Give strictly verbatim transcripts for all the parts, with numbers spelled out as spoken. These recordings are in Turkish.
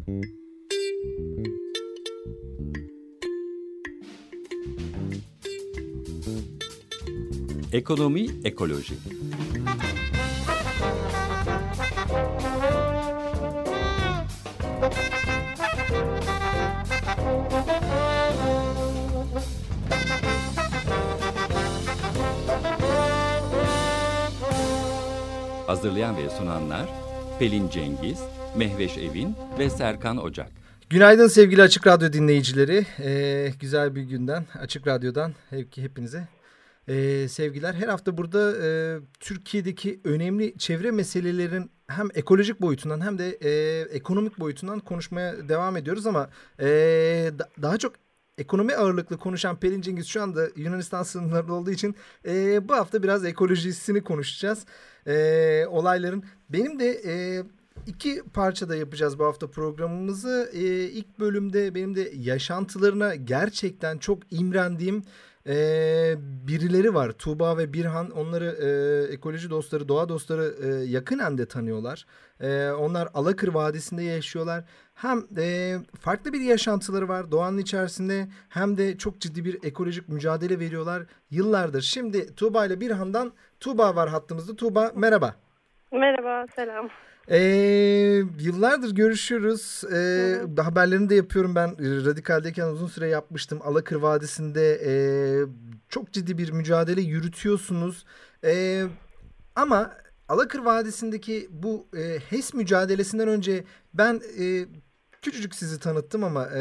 Ekonomi, ekoloji. Hazırlayan ve sunanlar Pelin Cengiz, Mehveş Evin ve Serkan Ocak. Günaydın sevgili Açık Radyo dinleyicileri. Ee, güzel bir günden Açık Radyo'dan hep, hepinize ee, sevgiler. Her hafta burada e, Türkiye'deki önemli çevre meselelerin hem ekolojik boyutundan hem de e, ekonomik boyutundan konuşmaya devam ediyoruz. Ama e, da, daha çok ekonomi ağırlıklı konuşan Pelin Cengiz şu anda Yunanistan sınırlarında olduğu için e, bu hafta biraz ekolojisini konuşacağız. E, olayların benim de... E, İki parçada yapacağız bu hafta programımızı. Ee, ilk bölümde benim de yaşantılarına gerçekten çok imrendiğim e, birileri var. Tuğba ve Birhan, onları e, ekoloji dostları, doğa dostları e, yakinen de tanıyorlar. E, onlar Alakır Vadisi'nde yaşıyorlar. Hem e, farklı bir yaşantıları var doğanın içerisinde, hem de çok ciddi bir ekolojik mücadele veriyorlar yıllardır. Şimdi Tuğba ile Birhan'dan, Tuğba var hattımızda. Tuğba merhaba. Merhaba, selam. Ee, yıllardır görüşüyoruz. Ee, haberlerini de yapıyorum ben. Radikal'deyken uzun süre yapmıştım. Alakır Vadisi'nde e, çok ciddi bir mücadele yürütüyorsunuz. E, ama Alakır Vadisi'ndeki bu e, H E S mücadelesinden önce ben e, küçücük sizi tanıttım ama e,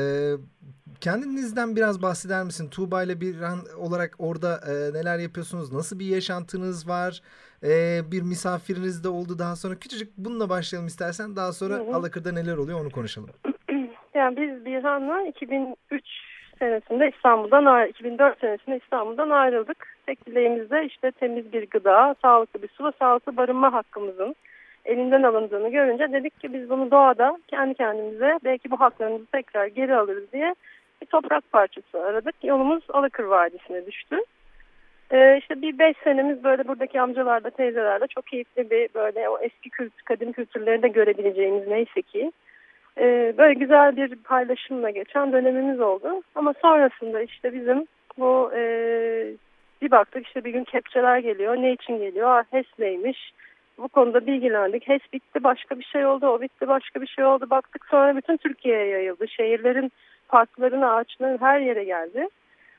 kendinizden biraz bahseder misin? Tuğba ile Birhan olarak orada e, neler yapıyorsunuz? Nasıl bir yaşantınız var? Ee, bir misafiriniz de oldu daha sonra. Küçücük bununla başlayalım istersen. Daha sonra hı hı. Alakır'da neler oluyor onu konuşalım. Yani biz Birhan'la iki bin üç senesinde İstanbul'dan, iki bin dört senesinde İstanbul'dan ayrıldık. Tek dileğimiz de işte temiz bir gıda, sağlıklı bir su ve sağlıklı barınma hakkımızın elinden alındığını görünce dedik ki biz bunu doğada kendi kendimize belki bu haklarımızı tekrar geri alırız diye bir toprak parçası aradık. Yolumuz Alakır Vadisi'ne düştü. Ee, işte bir beş senemiz böyle buradaki amcalarla, teyzelerle çok keyifli bir böyle o eski kült, kadim kültürleri de görebileceğimiz neyse ki ee, böyle güzel bir paylaşımla geçen dönemimiz oldu. Ama sonrasında işte bizim bu e, bir baktık işte bir gün kepçeler geliyor. Ne için geliyor? Ah, H E S neymiş? Bu konuda bilgilendik. H E S bitti, başka bir şey oldu. O bitti, başka bir şey oldu. Baktık sonra bütün Türkiye'ye yayıldı. Şehirlerin, parkların, ağaçların her yere geldi.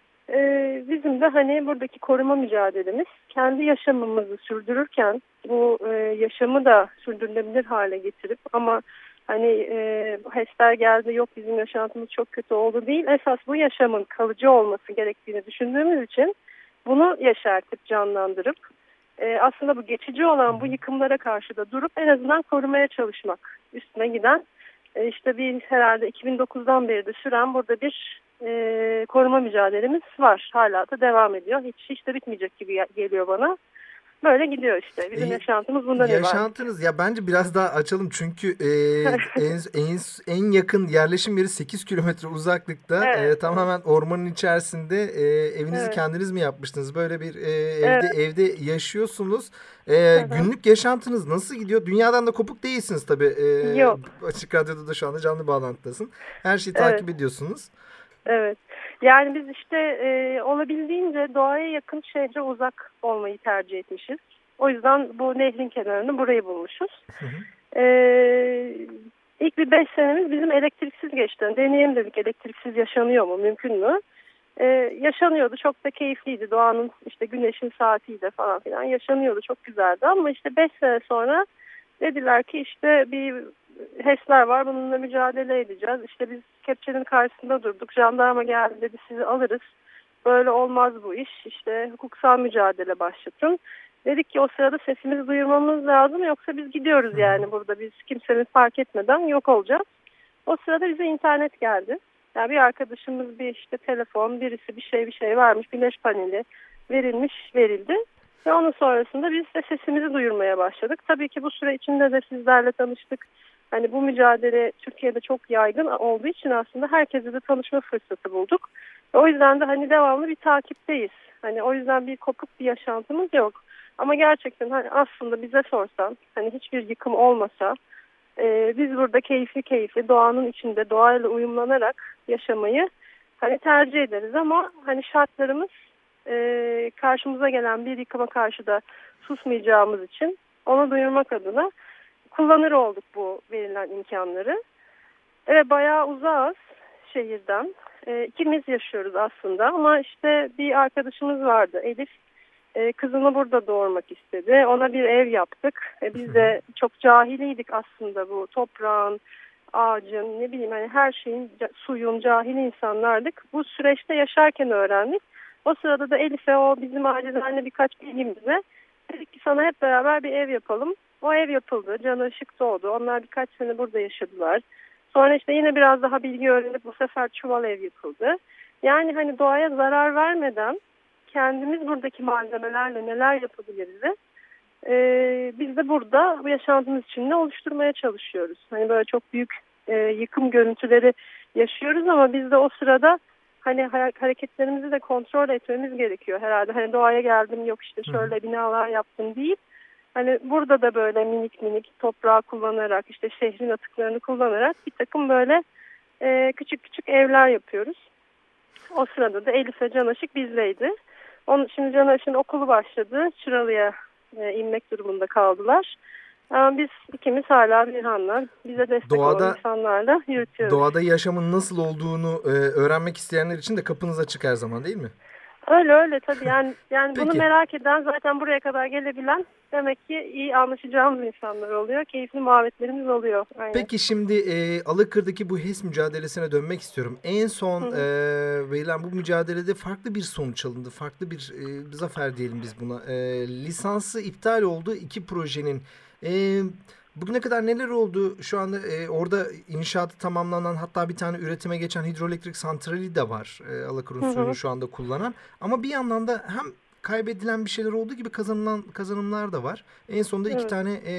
Ee, bizim de hani buradaki koruma mücadelemiz kendi yaşamımızı sürdürürken bu e, yaşamı da sürdürülebilir hale getirip ama hani e, H E S'ler geldi yok bizim yaşantımız çok kötü oldu değil, esas bu yaşamın kalıcı olması gerektiğini düşündüğümüz için bunu yaşartıp canlandırıp e, aslında bu geçici olan bu yıkımlara karşı da durup en azından korumaya çalışmak üstüne giden e, işte bir herhalde iki bin dokuzdan beri de süren burada bir E, koruma mücadelemiz var. Hala da devam ediyor. Hiç, hiç de bitmeyecek gibi geliyor bana. Böyle gidiyor işte. Bizim e, yaşantımız bundan ibaret. Yaşantınız ya bence biraz daha açalım çünkü e, en, en, en yakın yerleşim yeri sekiz kilometre uzaklıkta. Evet. E, tamamen ormanın içerisinde e, evinizi evet. kendiniz mi yapmıştınız? Böyle bir e, evde evet. evde yaşıyorsunuz. E, günlük yaşantınız nasıl gidiyor? Dünyadan da kopuk değilsiniz tabii. E, Yok. Açık Radyo'da da şu anda canlı bağlantıdasın. Her şeyi evet. takip ediyorsunuz. Evet. Yani biz işte e, olabildiğince doğaya yakın, şehre uzak olmayı tercih etmişiz. O yüzden bu nehrin kenarını burayı bulmuşuz. Hı hı. E, ilk bir beş senemiz bizim elektriksiz geçti. Deneyelim dedik, elektriksiz yaşanıyor mu, mümkün mü? E, yaşanıyordu, çok da keyifliydi. Doğanın işte güneşin saatiyle falan filan yaşanıyordu, çok güzeldi. Ama işte beş sene sonra dediler ki işte bir H E S'ler var, bununla mücadele edeceğiz. İşte biz kepçenin karşısında durduk. Jandarma geldi dedi sizi alırız. Böyle olmaz bu iş. İşte hukuksal mücadele başlatın. Dedik ki o sırada sesimizi duyurmamız lazım. Yoksa biz gidiyoruz yani burada. Biz kimsenin fark etmeden yok olacağız. O sırada bize internet geldi. Yani bir arkadaşımız bir işte telefon, birisi bir şey bir şey vermiş. Güneş paneli verilmiş, verildi. Ve onun sonrasında biz de sesimizi duyurmaya başladık. Tabii ki bu süre içinde de sizlerle tanıştık. Hani bu mücadele Türkiye'de çok yaygın olduğu için aslında herkese de tanışma fırsatı bulduk. O yüzden de hani devamlı bir takipteyiz. Hani o yüzden bir kopuk bir yaşantımız yok. Ama gerçekten hani aslında bize sorsan hani hiçbir yıkım olmasa e, biz burada keyifli keyifli doğanın içinde doğayla uyumlanarak yaşamayı hani tercih ederiz ama hani şartlarımız e, karşımıza gelen bir yıkıma karşı da susmayacağımız için onu duyurmak adına kullanır olduk bu verilen imkanları. Evet, bayağı uzağız şehirden. E, ikimiz yaşıyoruz aslında ama işte bir arkadaşımız vardı, Elif. E, kızını burada doğurmak istedi. Ona bir ev yaptık. E, biz de çok cahiliydik aslında bu toprağın, ağacın, ne bileyim hani her şeyin, suyun cahil insanlardık. Bu süreçte yaşarken öğrendik. O sırada da Elif'e o bizim aileden birkaç bilgimize dedik ki sana hep beraber bir ev yapalım. O ev yapıldı. Canı Işık doğdu. Onlar birkaç sene burada yaşadılar. Sonra işte yine biraz daha bilgi öğrenip bu sefer çuval ev yapıldı. Yani hani doğaya zarar vermeden kendimiz buradaki malzemelerle neler yapabiliriz de ee, biz de burada bu yaşantımız içinde oluşturmaya çalışıyoruz. Hani böyle çok büyük e, yıkım görüntüleri yaşıyoruz ama biz de o sırada hani hareketlerimizi de kontrol etmemiz gerekiyor herhalde. Hani doğaya geldim, yok işte şöyle binalar yaptım deyip hani burada da böyle minik minik toprağı kullanarak, işte şehrin atıklarını kullanarak bir takım böyle e, küçük küçük evler yapıyoruz. O sırada da Elif ve Can Işık bizdeydi. Onun, şimdi Can Işık'ın okulu başladı. Çıralı'ya e, inmek durumunda kaldılar. Ama biz ikimiz hala Birhan'la bize destek Doğada, olan insanlarla yürütüyoruz. Doğada yaşamın nasıl olduğunu e, öğrenmek isteyenler için de kapınız açık her zaman, değil mi? Öyle öyle tabii yani, yani bunu merak eden, zaten buraya kadar gelebilen demek ki iyi anlaşacağımız insanlar oluyor. Keyifli muhabbetlerimiz oluyor. Aynen. Peki şimdi e, Alıkır'daki bu H E S mücadelesine dönmek istiyorum. En son e, verilen bu mücadelede farklı bir sonuç alındı. Farklı bir e, zafer diyelim biz buna. E, lisansı iptal oldu iki projenin. E, bugüne kadar neler oldu? Şu anda e, orada inşaatı tamamlanan, hatta bir tane üretime geçen hidroelektrik santrali de var. E, Alıkır'ın suyunu şu anda kullanan. Ama bir yandan da hem kaybedilen bir şeyler olduğu gibi kazanılan kazanımlar da var. En sonunda iki evet. tane e,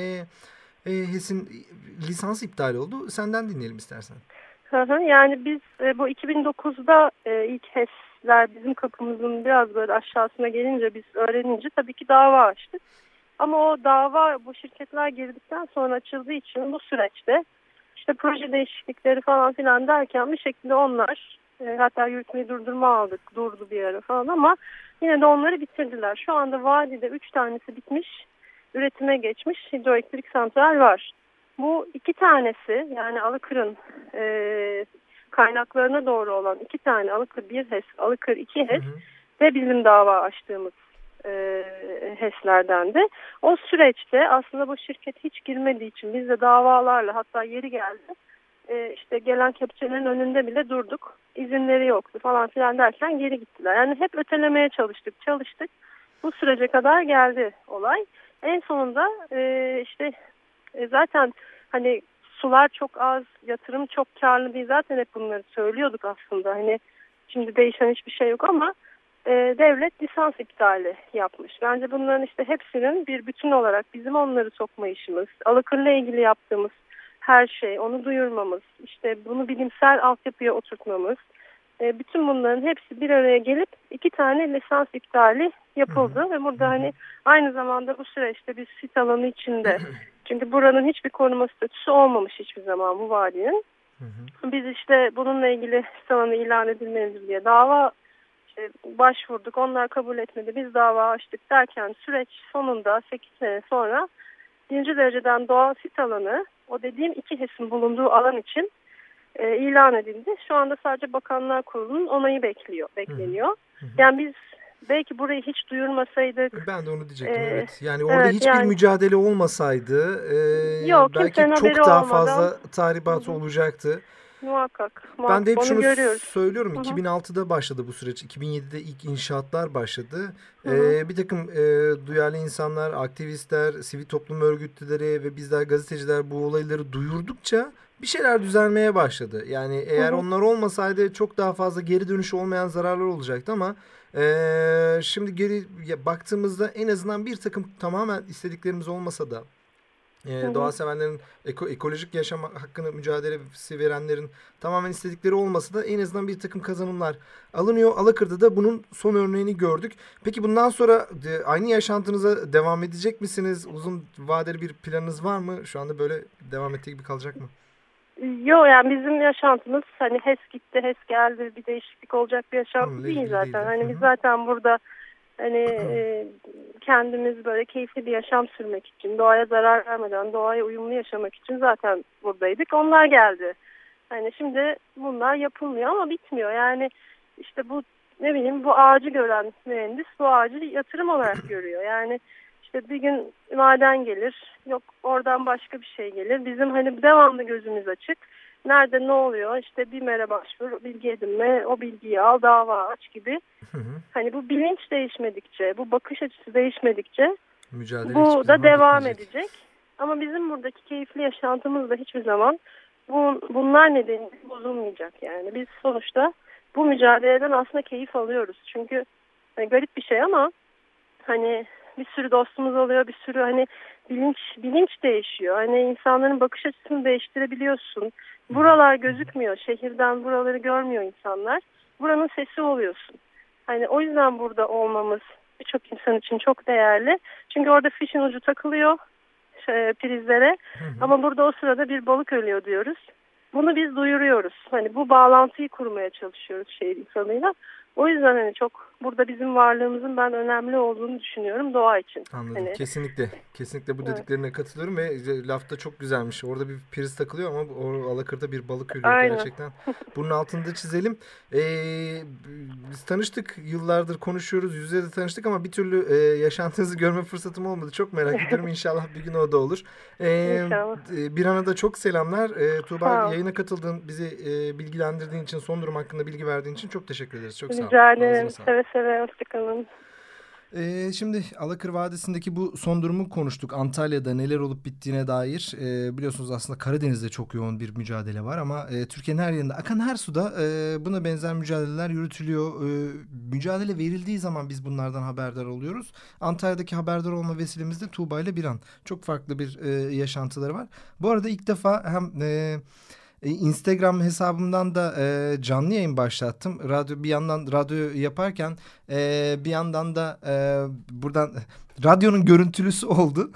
e, H E S'in lisansı iptal oldu. Senden dinleyelim istersen. Hı hı, yani biz e, bu iki bin dokuzda e, ilk H E S'ler bizim kapımızın biraz böyle aşağısına gelince, biz öğrenince tabii ki dava açtık. Ama o dava bu şirketler girdikten sonra açıldığı için bu süreçte işte proje değişiklikleri falan filan derken bir şekilde onlar e, hatta yürütmeyi durdurma aldık, durdu bir ara falan ama yine de onları bitirdiler. Şu anda vadide üç tanesi bitmiş, üretime geçmiş hidroelektrik santral var. Bu iki tanesi, yani Alıkır'ın e, kaynaklarına doğru olan iki tane, Alıkır bir H E S, Alıkır iki H E S ve bizim dava açtığımız e, H E S'lerdendi. O süreçte aslında bu şirket hiç girmediği için biz de davalarla, hatta yeri geldi e, işte gelen kepçelerin önünde bile durduk. İzinleri yoktu falan filan derken geri gittiler. Yani hep ötelemeye çalıştık, çalıştık. Bu sürece kadar geldi olay. En sonunda e, işte e, zaten hani sular çok az, yatırım çok karlı değil. Zaten hep bunları söylüyorduk aslında. Hani şimdi değişen hiçbir şey yok ama e, devlet lisans iptali yapmış. Bence bunların işte hepsinin bir bütün olarak bizim onları sokma işimiz, Alıkır'la ilgili yaptığımız her şey, onu duyurmamız, işte bunu bilimsel altyapıya oturtmamız, e, bütün bunların hepsi bir araya gelip iki tane lisans iptali yapıldı. Hı-hı. Ve burada hani aynı zamanda bu süreçte bir sit alanı içinde, çünkü buranın hiçbir koruma statüsü olmamış hiçbir zaman bu vadinin. Hı-hı. Biz işte bununla ilgili sit alanı ilan edilmelidir diye dava işte başvurduk. Onlar kabul etmedi. Biz dava açtık derken süreç sonunda sekiz sene sonra birinci dereceden doğal sit alanı, o dediğim iki H E S'in bulunduğu alan için e, ilan edildi. Şu anda sadece Bakanlar Kurulu'nun onayı bekliyor, bekleniyor. Hı hı. Yani biz belki burayı hiç duyurmasaydık. Ben de onu diyecektim. E, evet. Yani orada evet, hiçbir yani, mücadele olmasaydı e, yok, belki çok daha olmadan fazla tahribat hı hı. olacaktı. Muhakkak, muhakkak. Ben de hep onu şunu görüyoruz. söylüyorum. Hı hı. iki bin altıda başladı bu süreç. iki bin yedide ilk inşaatlar başladı. Hı hı. Ee, bir takım e, duyarlı insanlar, aktivistler, sivil toplum örgütleri ve bizler gazeteciler bu olayları duyurdukça bir şeyler düzelmeye başladı. Yani eğer hı hı. onlar olmasaydı çok daha fazla geri dönüşü olmayan zararlar olacaktı ama e, şimdi geri baktığımızda en azından bir takım tamamen istediklerimiz olmasa da e, doğa sevenlerin, eko, ekolojik yaşam hakkını mücadelesi verenlerin tamamen istedikleri olmasa da en azından bir takım kazanımlar alınıyor. Alakır'da da bunun son örneğini gördük. Peki bundan sonra e, aynı yaşantınıza devam edecek misiniz? Uzun vadeli bir planınız var mı? Şu anda böyle devam ettiği gibi kalacak mı? Yok, yani bizim yaşantımız hani HES gitti, HES geldi, bir değişiklik olacak bir yaşantı Hı, değil değil, zaten. değil. Hani Hı-hı. biz zaten burada hani e, kendimiz böyle keyifli bir yaşam sürmek için, doğaya zarar vermeden, doğaya uyumlu yaşamak için zaten buradaydık. Onlar geldi. Hani şimdi bunlar yapılmıyor ama bitmiyor. Yani işte bu, ne bileyim, bu ağacı gören mühendis bu ağacı yatırım olarak görüyor. Yani işte bir gün maden gelir, yok oradan başka bir şey gelir. Bizim hani devamlı gözümüz açık. Nerede ne oluyor? İşte bir mere başvur, bilgi edinme, o bilgiyi al, dava aç gibi. Hı hı. Hani bu bilinç değişmedikçe, bu bakış açısı değişmedikçe mücadele bu da devam bitmeyecek. edecek. Ama bizim buradaki keyifli yaşantımız da hiçbir zaman bu, bunlar nedeniyle bozulmayacak. Yani biz sonuçta bu mücadeleden aslında keyif alıyoruz. Çünkü hani garip bir şey ama hani bir sürü dostumuz oluyor, bir sürü hani bilinç bilinç değişiyor. Hani insanların bakış açısını değiştirebiliyorsun. Buralar gözükmüyor, şehirden buraları görmüyor insanlar. Buranın sesi oluyorsun. Hani o yüzden burada olmamız birçok insan için çok değerli. Çünkü orada fişin ucu takılıyor şey, prizlere. Hı hı. Ama burada o sırada bir balık ölüyor diyoruz. Bunu biz duyuruyoruz. Hani bu bağlantıyı kurmaya çalışıyoruz şehir insanıyla. O yüzden hani çok burada bizim varlığımızın ben önemli olduğunu düşünüyorum doğa için. Anladım. Hani, kesinlikle. Kesinlikle bu dediklerine evet. katılıyorum ve lafta çok güzelmiş. Orada bir priz takılıyor ama o Alakır'da bir balık ölüyor. Aynen. Gerçekten. Bunun altında çizelim. Ee, biz tanıştık. Yıllardır konuşuyoruz. Yüz yüze de tanıştık ama bir türlü e, yaşantınızı görme fırsatım olmadı. Çok merak ediyorum. İnşallah bir gün o da olur. Ee, İnşallah. Bir ana da çok selamlar. Ee, Tuğba, yayına katıldığın, bizi e, bilgilendirdiğin için, son durum hakkında bilgi verdiğin için çok teşekkür ederiz. Çok sağ olun. Rica ederim. Seve seve. Hoşçakalın. Ee, şimdi Alakır Vadisi'ndeki bu son durumu konuştuk. Antalya'da neler olup bittiğine dair e, biliyorsunuz aslında Karadeniz'de çok yoğun bir mücadele var ama e, Türkiye'nin her yerinde akan her suda e, buna benzer mücadeleler yürütülüyor. E, mücadele verildiği zaman biz bunlardan haberdar oluyoruz. Antalya'daki haberdar olma vesilemizde Tuğba ile Biran. Çok farklı bir e, yaşantıları var. Bu arada ilk defa hem... E, Instagram hesabımdan da e, canlı yayın başlattım. Radyo bir yandan radyo yaparken e, bir yandan da e, buradan radyonun görüntülüsü oldu.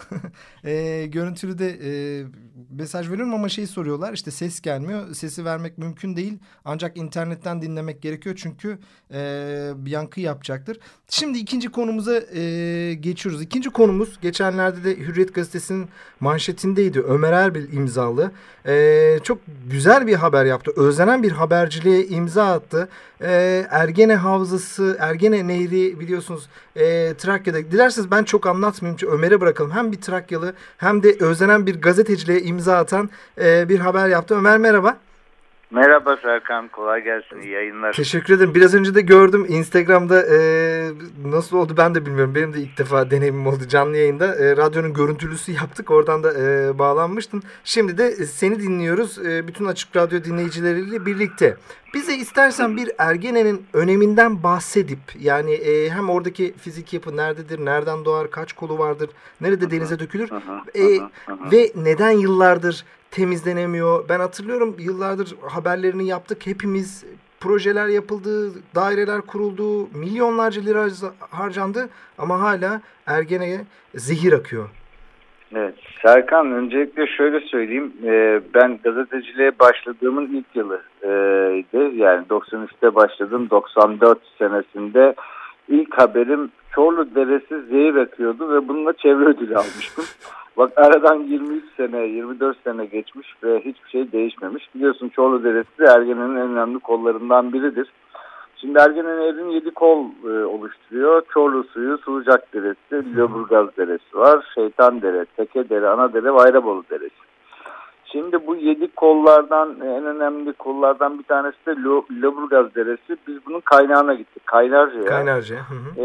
e, görüntülü de e, mesaj veriyorum ama şey soruyorlar, işte ses gelmiyor. Sesi vermek mümkün değil. Ancak internetten dinlemek gerekiyor çünkü e, bir yankı yapacaktır. Şimdi ikinci konumuza e, geçiyoruz. İkinci konumuz geçenlerde de Hürriyet Gazetesi'nin manşetindeydi. Ömer Erbil imzalı. E, çok güzel bir haber yaptı. Özlenen bir haberciliğe imza attı. E, Ergene Havzası, Ergene Nehri biliyorsunuz e, Trakya'da. Dilerseniz ben çok anlatmayayım. Ömer'e bırakalım. Hem bir Trakyalı hem de özlenen bir gazeteciliğe imza atan e, bir haber yaptı. Ömer merhaba. Merhaba Serkan, kolay gelsin, iyi yayınlar. Teşekkür ederim. Biraz önce de gördüm Instagram'da, e, nasıl oldu ben de bilmiyorum. Benim de ilk defa deneyimim oldu canlı yayında. E, radyonun görüntülüsü yaptık, oradan da e, bağlanmıştın. Şimdi de seni dinliyoruz, e, bütün Açık Radyo dinleyicileriyle birlikte. Bize istersen bir Ergene'nin öneminden bahsedip, yani e, hem oradaki fizik yapı nerededir, nereden doğar, kaç kolu vardır, nerede denize dökülür e, ve neden yıllardır temizlenemiyor. Ben hatırlıyorum, yıllardır haberlerini yaptık. Hepimiz, projeler yapıldı, daireler kuruldu, milyonlarca lira harcandı ama hala Ergene'ye zehir akıyor. Evet, Serkan, öncelikle şöyle söyleyeyim. Ee, ben gazeteciliğe başladığımın ilk yılıydı. Yani doksan üçte başladım. doksan dört senesinde ilk haberim Çorlu Deresi zehir akıyordu ve bununla çevre ödülü almıştım. Bak, aradan yirmi üç sene, yirmi dört sene geçmiş ve hiçbir şey değişmemiş. Biliyorsun, Çorlu Deresi de Ergene'nin en önemli kollarından biridir. Şimdi Ergene Nehri'nin yedi kol e, oluşturuyor. Çorlu Suyu, Sulucak Deresi, Lüleburgaz Deresi var. Şeytan Dere, Teke Dere, Ana Dere, Vayrabolu Deresi. Şimdi bu yedi kollardan, en önemli kollardan bir tanesi de Lüleburgaz Deresi. Biz bunun kaynağına gittik. Kaynarca'ya. Kaynarca. Hı hı. E,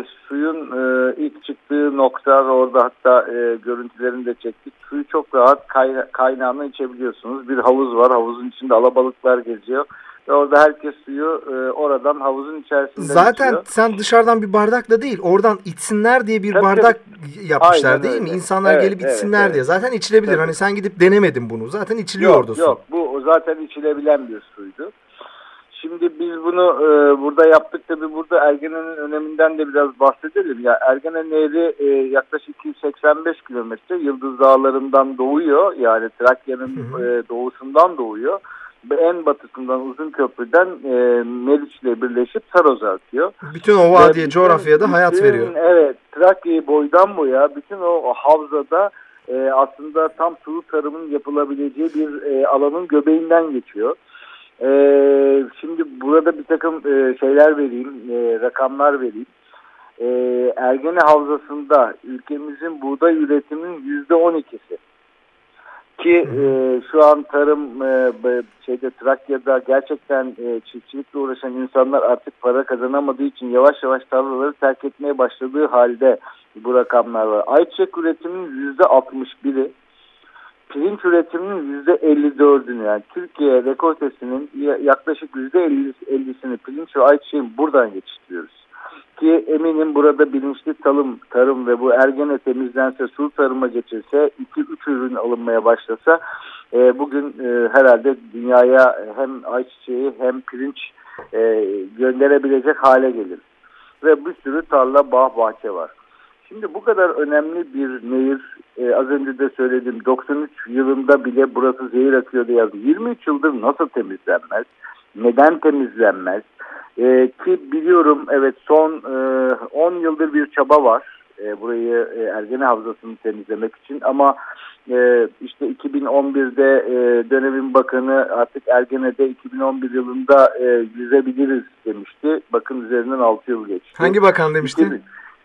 suyun e, ilk çıktığı nokta ve orada hatta e, görüntülerini de çektik. Suyu çok rahat kayna kaynağına içebiliyorsunuz. Bir havuz var. Havuzun içinde alabalıklar geziyor. ve orada herkes suyu e, oradan havuzun içerisinden Zaten içiyor. sen dışarıdan bir bardakla değil, oradan içsinler diye bir tabii, bardak tabii. yapmışlar. Aynen değil öyle. mi? İnsanlar evet, gelip içsinler evet, diye. Zaten içilebilir. tabii. Hani sen gidip denemedin bunu. Zaten içiliyor yok, orada su. Yok, bu zaten içilebilen bir suydu. Şimdi biz bunu e, burada yaptık. Tabii burada Ergene'nin öneminden de biraz bahsedelim. Ya Ergene Nehri e, yaklaşık iki yüz seksen beş kilometre Yıldız Dağları'ndan doğuyor. Yani Trakya'nın e, doğusundan doğuyor. Ve en batısından Uzunköprü'den e, Meriç'le birleşip Saros'a akıyor. Bütün o vadiye, coğrafyada bütün, hayat veriyor. Evet, Trakya'yı boydan boya bütün o, o havzada e, aslında tam sulu tarımın yapılabileceği bir e, alanın göbeğinden geçiyor. Ee, şimdi burada bir takım e, şeyler vereyim, e, rakamlar vereyim. E, Ergene Havzası'nda ülkemizin buğday üretiminin yüzde on ikisi ki e, şu an tarım e, şeyde Trakya'da gerçekten e, çiftçilikle uğraşan insanlar artık para kazanamadığı için yavaş yavaş tarlaları terk etmeye başladığı halde bu rakamlar var. Ayçiçek üretiminin yüzde altmış biri. Pirinç üretiminin yüzde elli dördünü yani Türkiye rekoltesinin yaklaşık yüzde ellisini pirinç ve ayçiçeğin buradan yetiştiriyoruz. Ki eminim burada bilinçli tarım, tarım ve bu Ergene temizlense, sulu tarıma geçirse, iki üç ürün alınmaya başlasa e, bugün e, herhalde dünyaya hem ayçiçeği hem pirinç e, gönderebilecek hale gelir. Ve bir sürü tarla, bağ, bahçe var. Şimdi bu kadar önemli bir nehir, e, az önce de söyledim, doksan üç yılında bile burası zehir akıyor diye yazdı. yirmi üç yıldır nasıl temizlenmez? Neden temizlenmez? E, ki biliyorum evet son e, on yıldır bir çaba var e, burayı e, Ergene Havzası'nı temizlemek için ama e, işte iki bin on birde e, dönemin bakanı artık Ergene'de iki bin on bir yılında e, yüzebiliriz demişti. Bakın üzerinden altı yıl geçti. Hangi bakan demişti? iki bin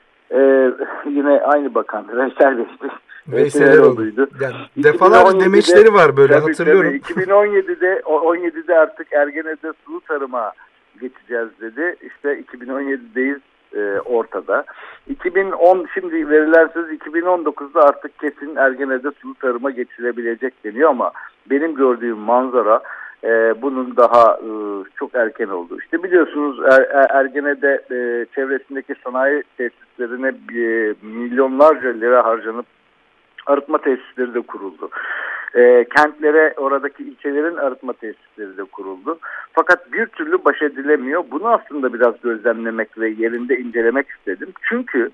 Ee, yine aynı bakan Veysel Bey'di. Veysel Eroğlu'ydu. Yani defalarca demeçleri var böyle tabii, hatırlıyorum. Tabii, iki bin on yedide on yedide artık Ergene'de sulu tarıma geçeceğiz dedi. İşte iki bin on yedideyiz e, ortada. iki bin on şimdi verilen söz iki bin on dokuzda artık kesin Ergene'de sulu tarıma geçilebilecek deniyor ama benim gördüğüm manzara Ee, bunun daha e, çok erken oldu. İşte biliyorsunuz er, er, Ergene'de e, çevresindeki sanayi tesislerine e, milyonlarca lira harcanıp arıtma tesisleri de kuruldu. E, kentlere, oradaki ilçelerin arıtma tesisleri de kuruldu. Fakat bir türlü baş edilemiyor. Bunu aslında biraz gözlemlemek ve yerinde incelemek istedim. Çünkü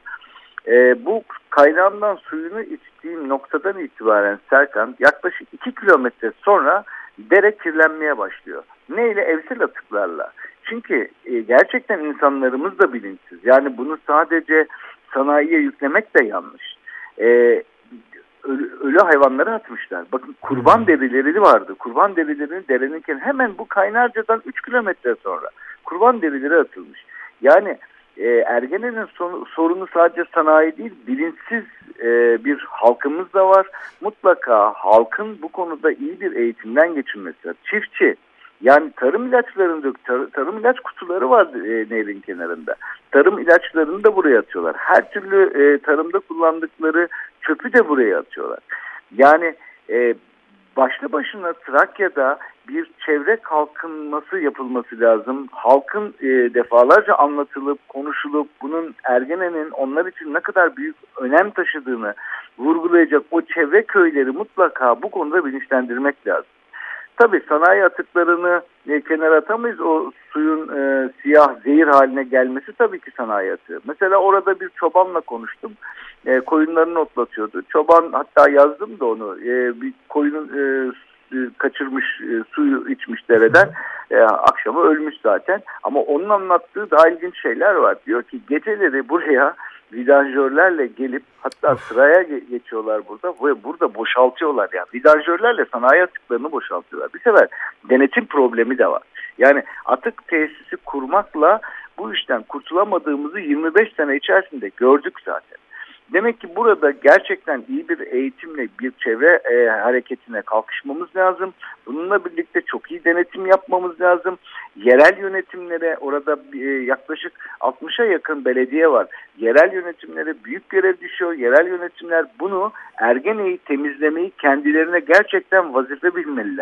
e, bu kaynağından suyunu içtiğim noktadan itibaren Serkan yaklaşık iki kilometre sonra dere kirlenmeye başlıyor. Neyle? Evsel atıklarla. Çünkü e, gerçekten insanlarımız da bilinçsiz. Yani bunu sadece sanayiye yüklemek de yanlış. E, ölü, ölü hayvanları atmışlar. Bakın kurban derileri vardı. Kurban derilerini derenin hemen bu Kaynarca'dan üç kilometre sonra kurban derileri atılmış. Yani e, Ergene'nin son, sorunu sadece sanayi değil, bilinçsiz e, bir halkımız da var. Mutlaka halkın bu konuda iyi bir eğitimden geçilmesi lazım. Çiftçi, yani tarım ilaçlarında tar, tarım ilaç kutuları var e, nehrin kenarında. Tarım ilaçlarını da buraya atıyorlar. Her türlü e, tarımda kullandıkları çöpü de buraya atıyorlar. Yani e, başlı başına Trakya'da bir çevre kalkınması yapılması lazım. Halkın e, defalarca anlatılıp, konuşulup bunun Ergene'nin onlar için ne kadar büyük önem taşıdığını vurgulayacak o çevre köyleri mutlaka bu konuda bilinçlendirmek lazım. Tabii sanayi atıklarını e, kenara atamayız. O suyun e, siyah zehir haline gelmesi tabii ki sanayi atığı. Mesela orada bir çobanla konuştum. E, koyunlarını otlatıyordu. Çoban, hatta yazdım da onu. E, bir koyunun e, kaçırmış, e, suyu içmiş dereden. E, akşama ölmüş zaten. Ama onun anlattığı daha ilginç şeyler var. Diyor ki geceleri buraya vidanjörlerle gelip, hatta sıraya geçiyorlar burada ve burada boşaltıyorlar. Yani vidanjörlerle sanayi atıklarını boşaltıyorlar. Bir sefer denetim problemi de var. Yani atık tesisi kurmakla bu işten kurtulamadığımızı yirmi beş sene içerisinde gördük zaten. Demek ki burada gerçekten iyi bir eğitimle bir çevre e, hareketine kalkışmamız lazım. Bununla birlikte çok iyi denetim yapmamız lazım. Yerel yönetimlere, orada e, yaklaşık altmışa yakın belediye var. Yerel yönetimlere büyük görev düşüyor. Yerel yönetimler bunu, Ergene'yi temizlemeyi kendilerine gerçekten vazife bilmeliler.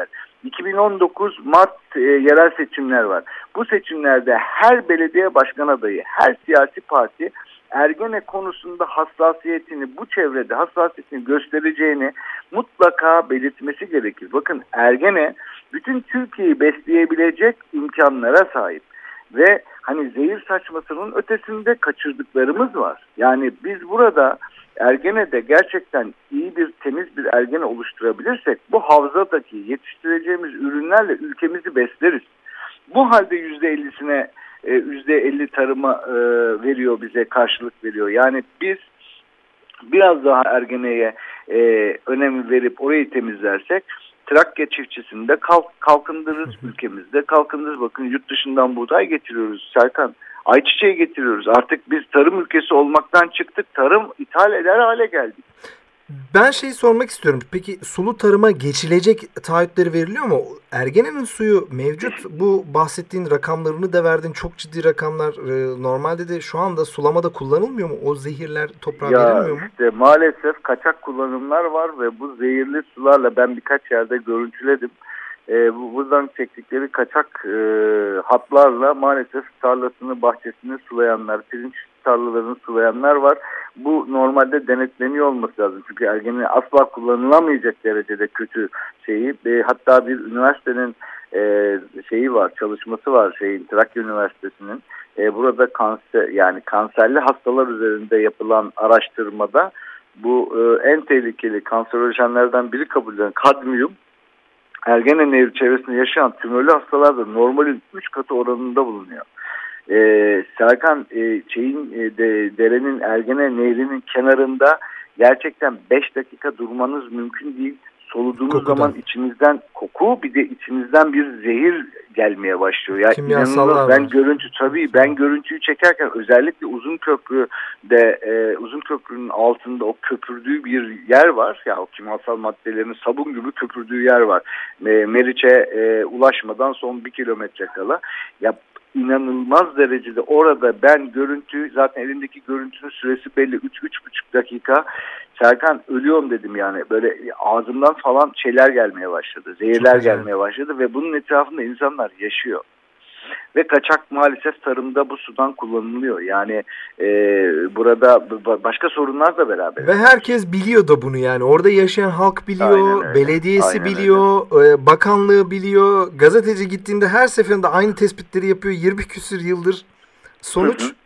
iki bin on dokuz Mart e, yerel seçimler var. Bu seçimlerde her belediye başkan adayı, her siyasi parti Ergene konusunda hassasiyetini, bu çevrede hassasiyetini göstereceğini mutlaka belirtmesi gerekir. Bakın, Ergene bütün Türkiye'yi besleyebilecek imkanlara sahip. Ve hani zehir saçmasının ötesinde kaçırdıklarımız var. Yani biz burada Ergene'de gerçekten iyi bir, temiz bir Ergene oluşturabilirsek bu havzadaki yetiştireceğimiz ürünlerle ülkemizi besleriz. Bu halde yüzde ellisine yüzde elli tarıma e, veriyor, bize karşılık veriyor. Yani biz biraz daha Ergene'ye e, önem verip orayı temizlersek Trakya çiftçisini de kalk, kalkındırırız, ülkemizde kalkındırırız. Bakın, yurt dışından buğday getiriyoruz Serkan. Ayçiçeği getiriyoruz. Artık biz tarım ülkesi olmaktan çıktık. Tarım ithal eder hale geldik. Ben şeyi sormak istiyorum. Peki sulu tarıma geçilecek taahhütleri veriliyor mu? Ergene'nin suyu mevcut. Bu bahsettiğin rakamlarını da verdin. Çok ciddi rakamlar. Normalde de şu anda sulamada kullanılmıyor mu? O zehirler toprağa ya verilmiyor mu? Işte maalesef kaçak kullanımlar var ve bu zehirli sularla ben birkaç yerde görüntüledim. Ee, bu, buradan çektikleri kaçak e, hatlarla maalesef tarlasını, bahçesini sulayanlar, pirinç tarlalarını sulayanlar var. Bu normalde denetleniyor olması lazım. Çünkü Ergene asla kullanılamayacak derecede kötü şeyi. E, hatta bir üniversitenin e, şeyi var, çalışması var, şeyin Trakya Üniversitesi'nin. E, burada kanser, yani kanserli hastalar üzerinde yapılan araştırmada bu e, en tehlikeli kanserojenlerden biri kabul edilen kadmiyum, Ergene Nehri çevresinde yaşayan tümörlü hastalarda normalin üç katı oranında bulunuyor. Ee, Serkan, e, şeyin, e, de, derenin, Ergene Nehri'nin kenarında gerçekten beş dakika durmanız mümkün değil. Soluduğunuz Kokudan. zaman içinizden koku, bir de içinizden bir zehir gelmeye başlıyor. Ya inanılmaz. Ben görüntü tabii ben görüntüyü çekerken özellikle uzun köprüde e, uzun köprünün altında o köpürdüğü bir yer var. Ya o kimyasal maddelerin sabun gibi köpürdüğü yer var. E, Meriç'e e, ulaşmadan son bir kilometre kala. Ya inanılmaz derecede orada ben görüntüyü, zaten elimdeki görüntünün süresi belli, üç üç buçuk dakika. Serkan, ölüyorum dedim yani. Böyle ağzımdan falan şeyler gelmeye başladı. Zehirler gelmeye başladı ve bunun etrafında insanlar yaşıyor. Ve kaçak maalesef tarımda bu sudan kullanılıyor. Yani e, burada başka sorunlar da beraber. Ve herkes biliyor da bunu yani. Orada yaşayan halk biliyor, belediyesi Aynen biliyor, öyle. bakanlığı biliyor. Gazeteci gittiğinde her seferinde aynı tespitleri yapıyor. yirmi küsur yıldır. Sonuç? Hı hı.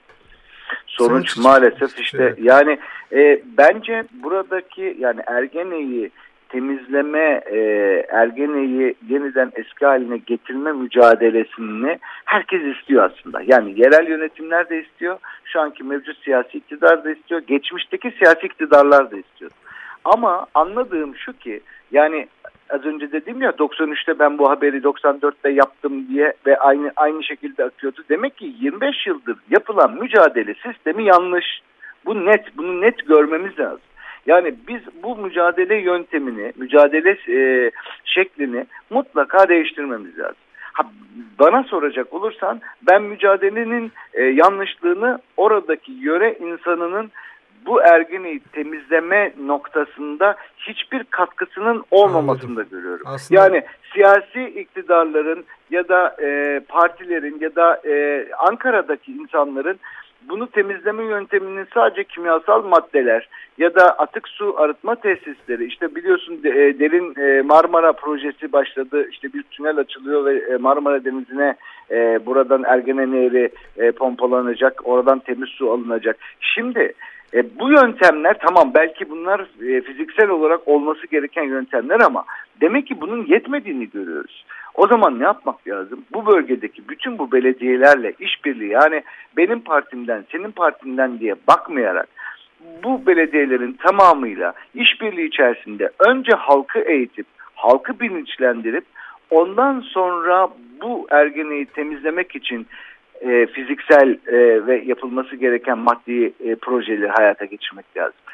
Sonuç, Sonuç maalesef işte evet. yani e, bence buradaki yani Ergene'yi temizleme, e, Ergene'yi yeniden eski haline getirme mücadelesini herkes istiyor aslında. Yani yerel yönetimler de istiyor, şu anki mevcut siyasi iktidar da istiyor, geçmişteki siyasi iktidarlar da istiyor. Ama anladığım şu ki, yani az önce dedim ya doksan üçte ben bu haberi doksan dörtte yaptım diye ve aynı aynı şekilde akıyordu. Demek ki yirmi beş yıldır yapılan mücadele sistemi yanlış. Bu net, bunu net görmemiz lazım. Yani biz bu mücadele yöntemini, mücadele e, şeklini mutlaka değiştirmemiz lazım. Ha, bana soracak olursan ben mücadelenin e, yanlışlığını oradaki yöre insanının bu Ergene'yi temizleme noktasında hiçbir katkısının olmamasında Anladım. görüyorum. Aslında... Yani siyasi iktidarların ya da e, partilerin ya da e, Ankara'daki insanların bunu temizleme yönteminin sadece kimyasal maddeler ya da atık su arıtma tesisleri, işte biliyorsun de, e, derin e, Marmara projesi başladı, işte bir tünel açılıyor ve e, Marmara Denizi'ne e, buradan Ergene Nehri e, pompalanacak, oradan temiz su alınacak. Şimdi e, bu yöntemler tamam, belki bunlar e, fiziksel olarak olması gereken yöntemler ama demek ki bunun yetmediğini görüyoruz. O zaman ne yapmak lazım? Bu bölgedeki bütün bu belediyelerle işbirliği, yani benim partimden, senin partinden diye bakmayarak bu belediyelerin tamamıyla işbirliği içerisinde önce halkı eğitip, halkı bilinçlendirip ondan sonra bu Ergene'yi temizlemek için e, fiziksel e, ve yapılması gereken maddi e, projeleri hayata geçirmek lazım.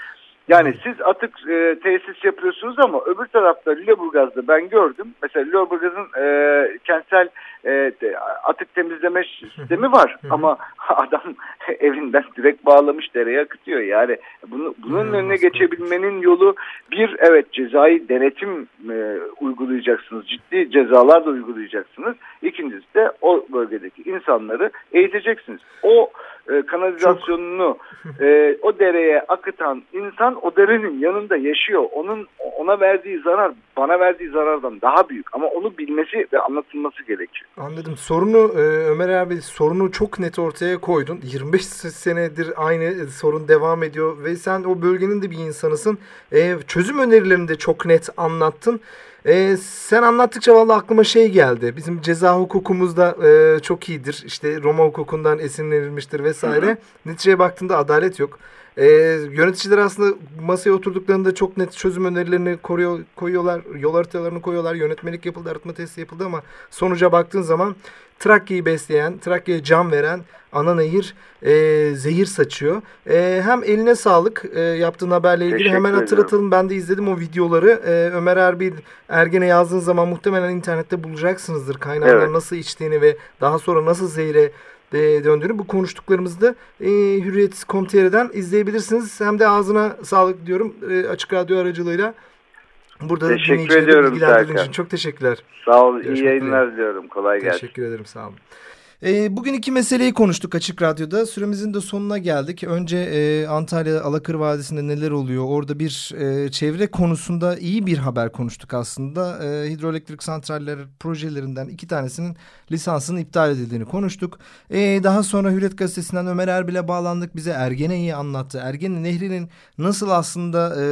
Yani siz atık e, tesis yapıyorsunuz ama öbür tarafta Lüleburgaz'da ben gördüm. Mesela Lüleburgaz'ın e, kentsel e, atık temizleme sistemi var. Ama adam evinden direkt bağlamış, dereye akıtıyor. Yani bunu, bunun önüne geçebilmenin yolu bir, evet cezai denetim e, uygulayacaksınız. Ciddi cezalar da uygulayacaksınız. İkincisi de o bölgedeki insanları eğiteceksiniz. O e, kanalizasyonunu e, o dereye akıtan insan o derenin yanında yaşıyor. Onun ona verdiği zarar bana verdiği zarardan daha büyük. Ama onu bilmesi ve anlatılması gerekiyor. Anladım. Sorunu e, Ömer abi sorunu çok net ortaya koydun. yirmi beş senedir aynı sorun devam ediyor ve sen o bölgenin de bir insanısın. E, çözüm önerilerini de çok net anlattın. Ee, sen anlattıkça vallahi aklıma şey geldi. Bizim ceza hukukumuzda e, çok iyidir. İşte Roma hukukundan esinlenilmiştir vesaire. Hı hı. Neticeye baktığında adalet yok. Ee, yöneticiler aslında masaya oturduklarında çok net çözüm önerilerini koruyor, koyuyorlar. Yol haritalarını koyuyorlar. Yönetmelik yapıldı, arıtma testi yapıldı ama sonuca baktığın zaman Trakya'yı besleyen, Trakya'ya can veren ana nehir e, zehir saçıyor. E, hem eline sağlık e, yaptığın haberle ilgili. Teşekkür hemen hatırlatalım. Ben de izledim o videoları. E, Ömer Erbil Ergen'e yazdığın zaman muhtemelen internette bulacaksınızdır. Kaynaklar evet. nasıl içtiğini ve daha sonra nasıl zehire e, döndüğünü. Bu konuştuklarımızda e, Hürriyet nokta com nokta tr'den izleyebilirsiniz. Hem de ağzına sağlık diyorum e, Açık Radyo aracılığıyla. Burada teşekkür ediyorum Serkan. Çok teşekkürler. Sağ ol. İyi yayınlar diliyorum. Kolay gelsin. Teşekkür ederim. Sağ olun. E, bugün iki meseleyi konuştuk Açık Radyo'da. Süremizin de sonuna geldik. Önce e, Antalya Alakır Vadisi'nde neler oluyor? Orada bir e, çevre konusunda iyi bir haber konuştuk aslında. E, hidroelektrik santraller projelerinden iki tanesinin lisansının iptal edildiğini konuştuk. E, daha sonra Hürriyet Gazetesi'nden Ömer Erbil'e bağlandık. Bize Ergene'yi anlattı. Ergene Nehri'nin nasıl aslında... E,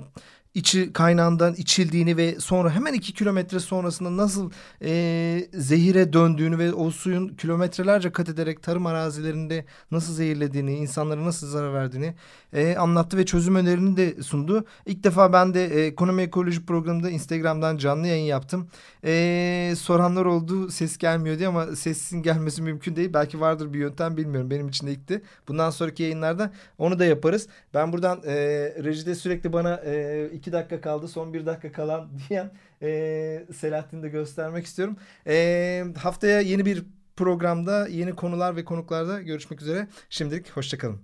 içi kaynağından içildiğini ve sonra hemen iki kilometre sonrasında nasıl e, zehire döndüğünü ve o suyun kilometrelerce kat ederek tarım arazilerinde nasıl zehirlediğini, insanlara nasıl zarar verdiğini e, anlattı ve çözüm önerini de sundu. İlk defa ben de e, Ekonomi Ekoloji programında Instagram'dan canlı yayın yaptım. E, soranlar oldu, ses gelmiyor diye ama sesin gelmesi mümkün değil. Belki vardır bir yöntem, bilmiyorum. Benim için de ilkti. Bundan sonraki yayınlarda onu da yaparız. Ben buradan e, rejide sürekli bana e, iki dakika kaldı, son bir dakika kalan diyen e, Selahattin'i de göstermek istiyorum. E, haftaya yeni bir programda, yeni konular ve konuklarda görüşmek üzere. Şimdilik hoşçakalın.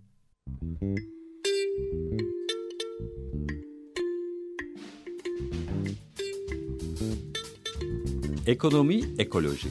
Ekonomi Ekoloji.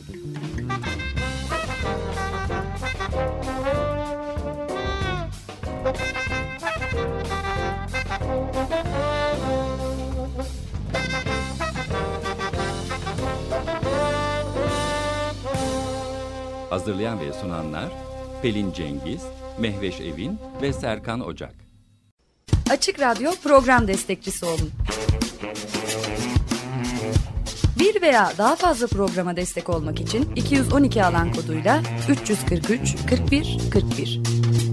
Hazırlayan ve sunanlar Pelin Cengiz, Mehveş Evin ve Serkan Ocak. Açık Radyo program destekçisi olun. Bir veya daha fazla programa destek olmak için iki yüz on iki alan koduyla üç yüz kırk üç kırk bir kırk bir.